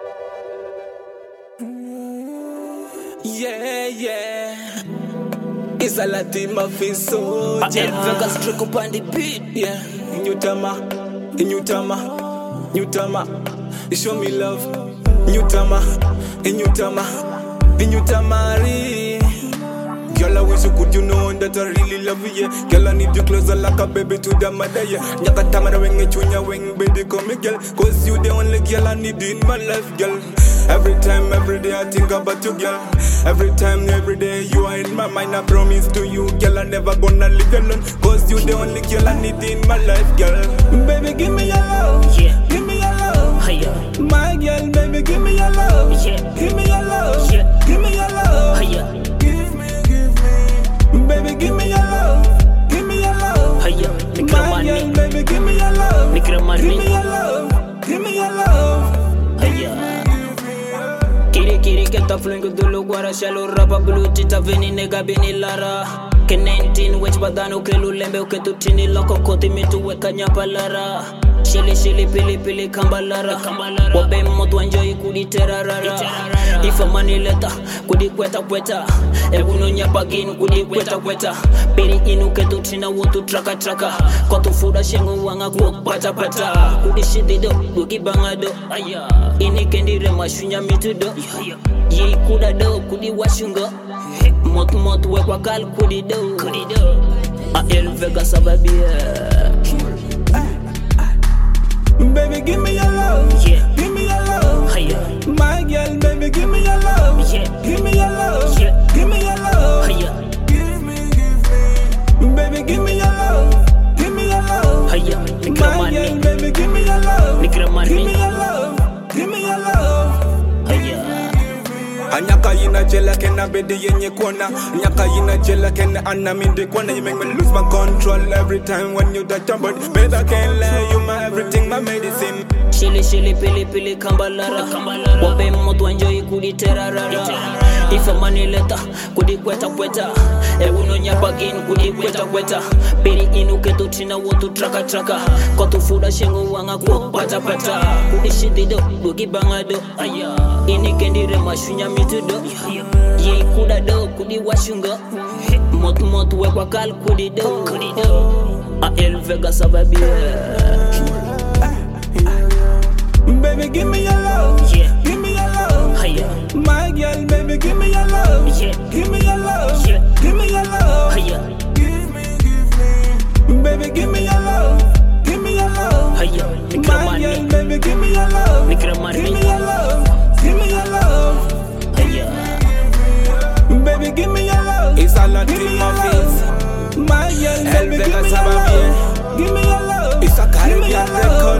Yeah, yeah. It's a Latin muffin soldier. Vegas trick up on the beat. Yeah, Newtama. You show me love. Newtama. The Newtamari. Girl, I wish you could, you know that I really love you, yeah. Girl, I need you closer like a baby to the mother, yeah. Nyaka tamara wenge chunya weng, baby, call me girl. Cause you the only girl I need in my life, girl. Every time, every day I think about you, girl. Every time, every day you are in my mind. I promise to you, girl, I never gonna leave you alone. Cause you the only girl I need in my life, girl. Baby, give me your love, Yeah. give me your love. Hiya. My girl, baby, give me your love, Yeah. give me your love, Yeah. give me your love. Hiya. Baby, give me your love, give me your love. Hiya. My Nikramani. girl, baby, give me your love, Nikramani. give me your love, give me your love. Hiya. Kiri que tá fluindo do lugar a shalo rapa bluti tá veni nega bini lara. Que 19 wech badano que lulembe o que tu tini loko koti mitu weka nyapa lara. Shili pili kambalara. Wabe moto enjoy kudi terarara. Ifa mani leta kudi kweta. Eguno nyapa gin kudi kweta. Piri inu que tu tina wotu traka. Kotu fuda shengo wanga kuok pata. Kudi shidi do bugi bangado. Ini kendire mashunya mitu do. Ye kuda do kudi washunga. Mot wekwa kal kudi do. El Vegas ababia. Baby, give me your love, Yeah. give me your love. Hiya. My girl, baby, give me your love, Yeah. give me your love, Yeah. give me your love. Hiya. Give me. Baby, give me your love, give me your love. Hiya. My girl, Nikramani. baby, give me your love, Nikramani. give me your love, give me your love. Hiya. Anyaka yina jela kena bedi yenye kona. Anyaka yina jela kena anaminde kona. You make me lose my control every time when you touch your body. Baby, I can't lie, you my everything, my medicine. Shili pili kambalara. Wabe moto enjoy kudi terarara. Ifa mani leta kudi kweta. Eguno nyapa gin kudi kweta. Piri inu que tu tina wotu traka. Kotu fuda shengo wanga kuok pata. Kudi shidi do bugi bangado. Ini kendire mashunya mitu do. Ye kuda do kudi washunga. Mot wekwa kal kudi do. El Vegas ababia. Baby, give me your love, Yeah. give me your love. Hiya. My girl, baby, give me your love, Yeah. give me your love, Yeah. give me your love. Hiya. Give me. Baby, give me your love, give me your love. Hiya. My girl, Nikramani. baby, give me your love, Nikramani. give me your love, give me your love. Hiya. Baby, give me your love. It's a lot Give me in your my love. face. My girl, El baby, give Vegas me your Ababie. love, give me your love. It's a Give me Caribbean your love. record.